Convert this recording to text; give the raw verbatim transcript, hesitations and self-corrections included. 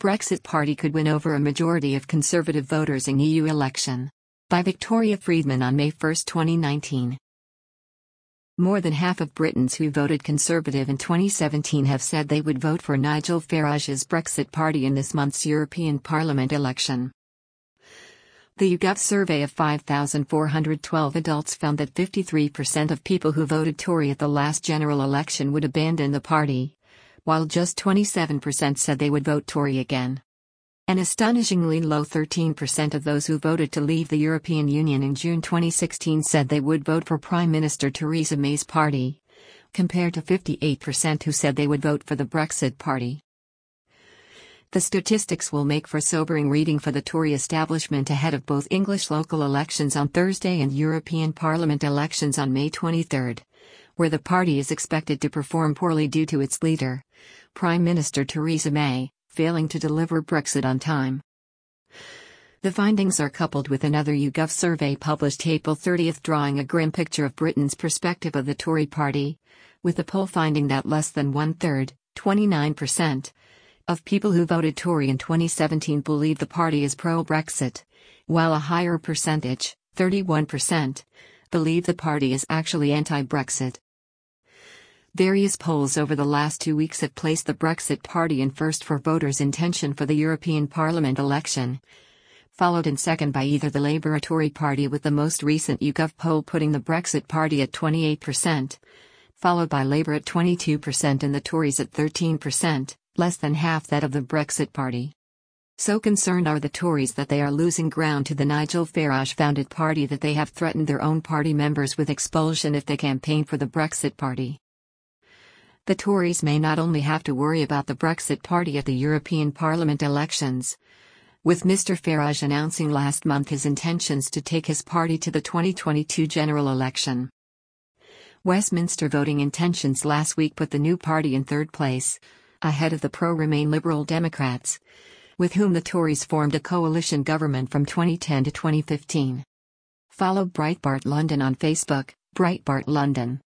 Brexit Party could win over a majority of Conservative voters in E U election. By Victoria Friedman on May first, twenty nineteen. More than half of Britons who voted Conservative in twenty seventeen have said they would vote for Nigel Farage's Brexit Party in this month's European Parliament election. The YouGov survey of five thousand four hundred twelve adults found that fifty-three percent of people who voted Tory at the last general election would abandon the party, while just twenty-seven percent said they would vote Tory again. An astonishingly low thirteen percent of those who voted to leave the European Union in June twenty sixteen said they would vote for Prime Minister Theresa May's party, compared to fifty-eight percent who said they would vote for the Brexit Party. The statistics will make for sobering reading for the Tory establishment ahead of both English local elections on Thursday and European Parliament elections on May twenty-third, where the party is expected to perform poorly due to its leader, Prime Minister Theresa May, failing to deliver Brexit on time. The findings are coupled with another YouGov survey published April thirtieth drawing a grim picture of Britain's perspective of the Tory party, with the poll finding that less than one-third, twenty-nine percent, of people who voted Tory in twenty seventeen believe the party is pro-Brexit, while a higher percentage, thirty-one percent, believe the party is actually anti-Brexit. Various polls over the last two weeks have placed the Brexit Party in first for voters' intention for the European Parliament election, followed in second by either the Labour or Tory party, with the most recent YouGov poll putting the Brexit Party at twenty-eight percent, followed by Labour at twenty-two percent and the Tories at thirteen percent, less than half that of the Brexit Party. So concerned are the Tories that they are losing ground to the Nigel Farage-founded party that they have threatened their own party members with expulsion if they campaign for the Brexit Party. The Tories may not only have to worry about the Brexit Party at the European Parliament elections, with Mister Farage announcing last month his intentions to take his party to the twenty twenty-two general election. Westminster voting intentions last week put the new party in third place, ahead of the pro-Remain Liberal Democrats, with whom the Tories formed a coalition government from twenty ten to twenty fifteen. Follow Breitbart London on Facebook, Breitbart London.